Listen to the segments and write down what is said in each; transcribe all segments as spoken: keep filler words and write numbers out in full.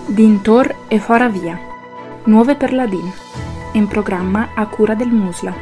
Dintor e fora via. Nuove per la D I N. In programma a cura del Musla.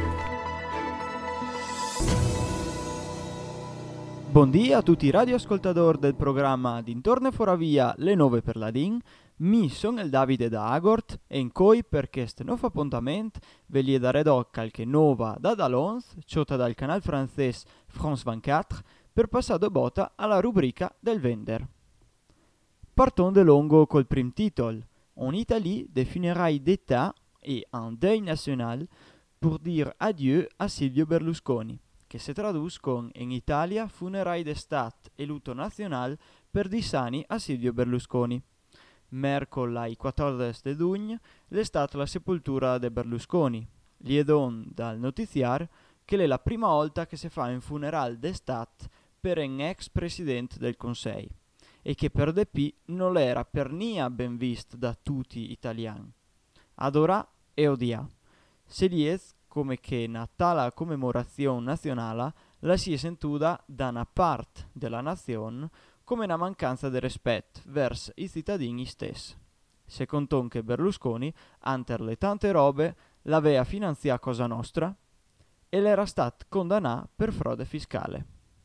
Buondì a tutti i radioascoltatori del programma Dintorno e fora via, le nuove per la D I N. Mi sono il Davide da Agort e in cui per questo nuovo appuntamento ve gli darò qualche nuova da Dalons, ciota dal canale francese France ventiquattro, per passare botta alla rubrica del Vender. Partons de longo col prim titolo. En Italie, des funérailles d'État et un deuil national pour dire adieu a Silvio Berlusconi, che si traduce con in Italia funerali d'estat e lutto nazionale per disani a Silvio Berlusconi. Mercoledì quattordici giugno è stata la sepoltura di Berlusconi. Liedon dal notiziar che è la prima volta che si fa un funerale d'estat per un ex presidente del Consiglio e che per De P non era per nia ben visto da tutti gli italiani. Adora e odia. Se lies come che na tale commemorazione nazionale la si è sentuta da una parte della nazione come una mancanza di rispetto verso i cittadini stessi. Secondo che Berlusconi, ante le tante robe, l'aveva finanziata Cosa Nostra e l'era stato condannato per frode fiscale.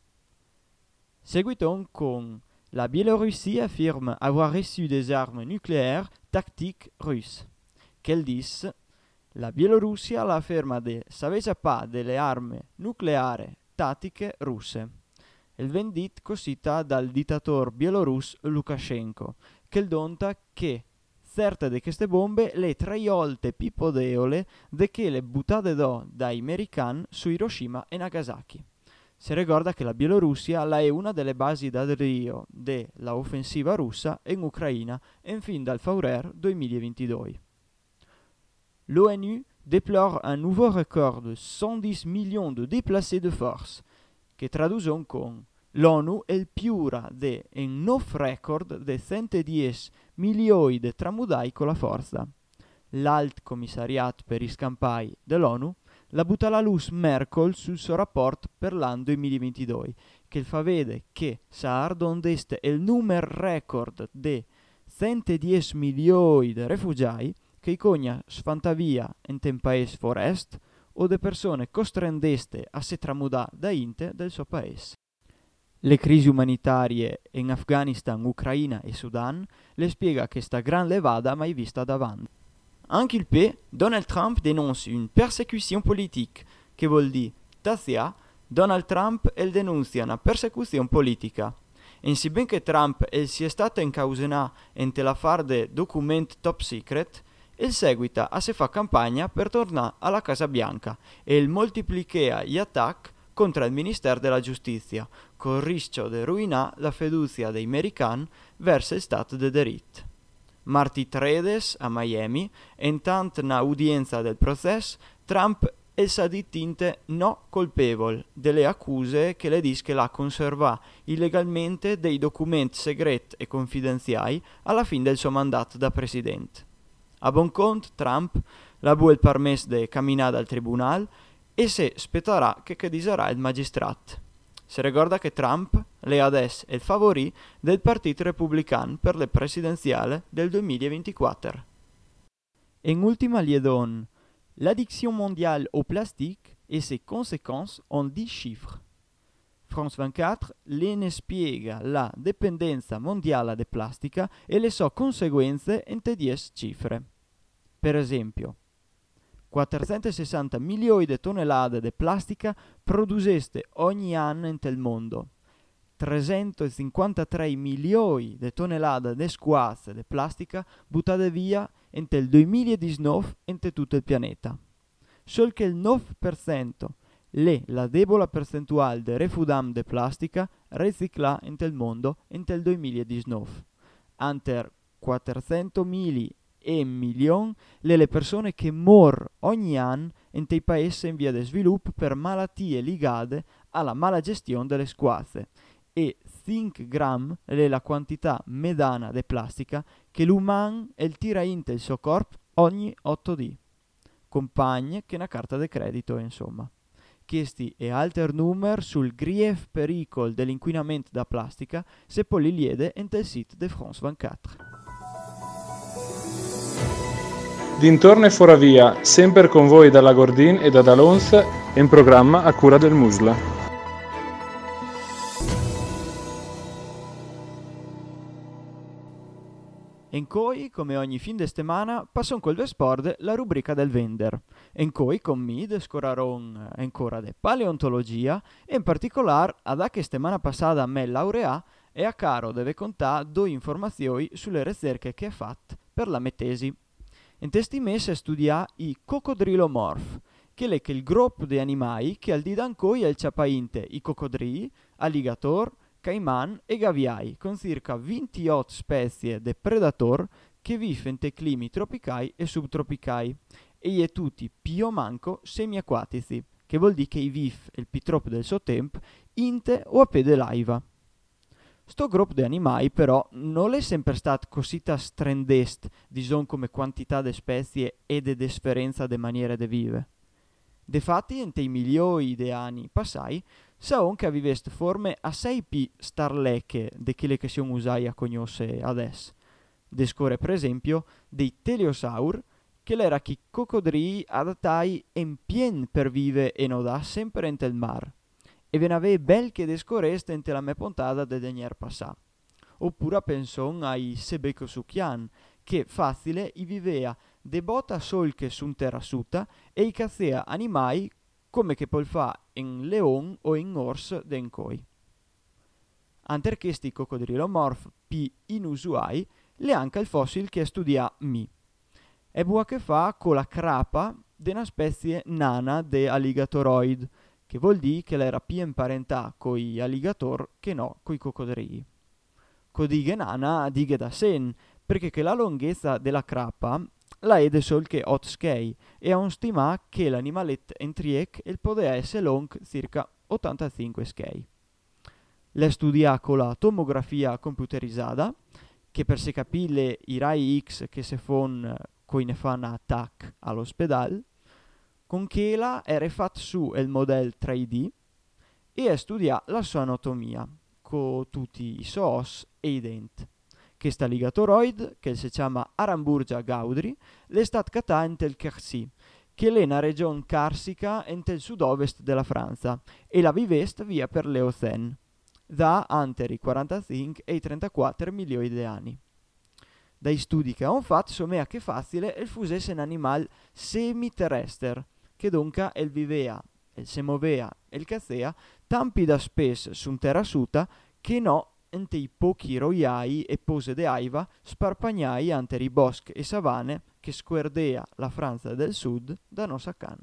Seguiton con la Biélorussie affirme avoir reçu des armes nucléaires tactiques russes. Qu'elle disse, la Bielorussia la afferma de saveva pas delle armi nucleari tattiche russe. Il vendit cosita dal dittatore bielorus Lukashenko, che donta che certe di queste bombe le tre volte più podeole de che le buttate do dai americani su Hiroshima e Nagasaki. Si ricorda che la Bielorussia la è una delle basi d'addio della offensiva russa in Ucraina in fin dal febbraio duemilaventidue. L'ONU déplore un nouveau record de cent dix millions de déplacés de force, che traducono con l'ONU è il piura de un nuovo record de centodieci milioni di tramudai con la forza. L'Alt Commissariat per i Scampai dell'ONU la butta alla luce Merkel sul suo rapporto per l'anno duemilaventidue, che fa vedere che Saardondeste è il numero record di centodieci milioni di rifugiati che i cogna sfantavia in un paese forest o de persone costrendeste a se tramudà da inte del suo paese. Le crisi umanitarie in Afghanistan, Ucraina e Sudan le spiega che sta gran levada mai vista davanti. Inculpé, Donald Trump dénonce une persécution politique, che vuol dire, tassia, Donald Trump el denuncia una persecuzione politica. E si ben che Trump el sia stato incausenato in l'affare de document top secret, il seguita a se fa campagna per tornare alla Casa Bianca e il moltiplica gli attacchi contro il Ministero della Giustizia, col rischio di ruinare la fiducia dei americani verso il Stato di diritto. Martì tredici a Miami, intanto na udienza del processo, Trump è stato tinte no colpevole delle accuse che le dice che l'ha conservato illegalmente dei documenti segreti e confidenziali alla fine del suo mandato da presidente. A buon conto, Trump la bu il permesso di camminare al tribunale e se spetterà che che diserà il magistrato. Si ricorda che Trump è adesso il favorito del Partito Repubblicano per le presidenziali del duemilaventiquattro. In ultima liedon, l'addiction mondiale au plastique et ses conséquences en dix chiffres. France ventiquattro le ne spiega la dipendenza mondiale di plastica e le sue conseguenze in dieci cifre. Per esempio, quattrocentosessanta milioni di tonnellate di plastica produceste ogni anno nel mondo, trecentocinquantatré milioni di tonnellate di squasse di plastica buttate via nel duemiladiciannove in tutto il pianeta. Solo che il nove per cento è la debole percentuale di refudam di plastica riciclata nel mondo nel duemiladiciannove. Ante quattrocentomila e milioni le persone che muoiono ogni anno in dei paesi in via di sviluppo per malattie legate alla mala gestione delle squasse e cinque grammi è la quantità mediana di plastica che l'umano tira in il suo corpo ogni otto giorni. Compagne che una carta di credito, insomma. Questi e altri numeri sul grief pericolo dell'inquinamento da plastica se poi li liede in il sito di France ventiquattro. Dintorno e fora via, sempre con voi dalla Gordin e da Dalons, in programma a cura del Musla. En coi, come ogni fin de settimana, passano col Vesporde la rubrica del Vender. En coi, con mi, descoraron ancora de paleontologia, e in particolare, ad a che settimana passata a me laurea, e a caro deve contare due informazioni sulle ricerche che ha fatto per la mia tesi. In questi mesi a studiare i coccodrilomorph, che è che il gruppo di animali che al di d'ancoi è il ciapainte i coccodrilli, alligator, caiman e gaviai, con circa ventotto specie di predator che vivono in climi tropicali e subtropicali, e è tutti più o manco semiacquatici, che vuol dire che i vivono il più troppo del suo tempo inte o a piede laiva. Sto gruppo di animali però non è sempre stato così strendest, diciamo come quantità di specie e di differenza di maniere di vivere. Difatti, in i milioni di anni passati, saon che aveveste forme assai più starlecche di quelle che siamo usati a conoscere adesso. Descore per esempio dei teleosaur, che era chi coccodrilli adattai in pien per vivere e non da sempre in il mar. E ve ne aveva bel che descoreste in la mia puntata de degner passà. Oppure penson ai sebecosuchian, che facile i vivea de bota solche sun terrasuta e i cazzea animai come che pol fa in leon o in ors d'encoi. Anter questi coccodrilomorph pi inusuai, le anche il fossil che studia mi. E buo che fa con la crapa de una specie nana de alligatoroid, che vuol dire che l'era più imparentà coi alligator che no coi coccodrilli. Codighe nana dighe da sen, perché che la lunghezza della crapa la è de sol che otto skei e ha un stima che l'animalet entriec il pode essere long circa ottantacinque skei. Le studia con la tomografia computerizzata, che per se capire i rai X che se fon coi ne fanno attack all'ospedale, con che la era fatto su il modello tre D e a studiare la sua anatomia, con tutti i suoi os e i denti. Questa alligatoroid, che si chiama Aramburgia gaudri, è stata catata in tel Quercy, che è una regione carsica in tel sud-ovest della Francia, e la vivest via per l'Eocene, da ante i quarantacinque e i trentaquattro milioni di anni. Dai studi che hanno fatto, somea che facile il fusesse un animale semiterrestre, che dunque il vivea, il se movea e il cazzea, tampi da spes su terra suta, che no ente i pochi roiai e pose de aiva sparpagnai ante i boschi e savane che squerdea la Francia del Sud da no sacan.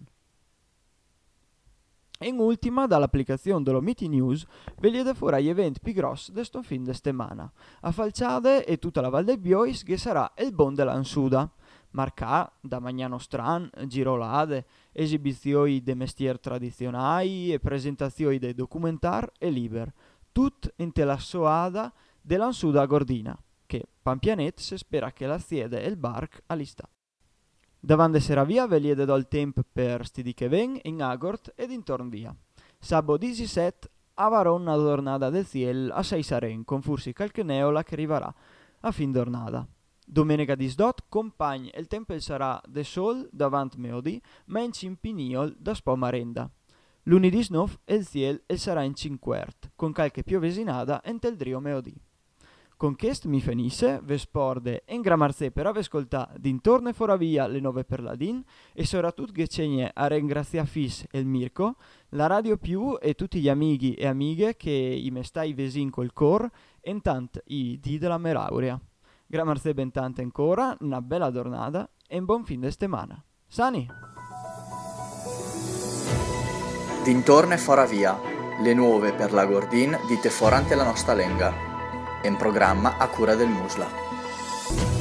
In ultima, dall'applicazione dello Miti News, vedete fuori gli eventi più grossi di sto fin de settimana. A Falciade e tutta la Val del Biois che sarà il Bon dell'Ansuda. Marcà da Magnano Stran, girolade, esibizioni de mestier tradizionali e presentazioni dei documentar e liber. Tut in la soada dell'Ansuda Gordina, che Pampianet si spera che la siede e il barc all'istà. Davanti sera via ve liede do il tempo per stidi che ven in Agort ed intorno via. Sabo diciassette avrà una giornata del cielo assai saren, con forse qualche neola che arriverà a fin giornata. Domenica diciotto compagni il tempo sarà de sol davanti meodì, ma in cimpiniol da spo marenda. Lunedì diciannove il cielo sarà in cinquert, con qualche piovesinada in tel drio meodì. Con questo mi finisse, vesporde in gramarze per aver ascoltato dintorno e fora via le nove per ladin e soprattutto che c'è a ringraziare Fis e il Mirko, la Radio Più e tutti gli amici e amiche che i me stai vesin col cor e intanto i di della Meraurea. Gramarze ben tante ancora, una bella giornata e un buon fin de settimana. Sani! Dintorno e fora via, le nuove per la Gordin dite forante la nostra lenga. In programma a cura del Musla.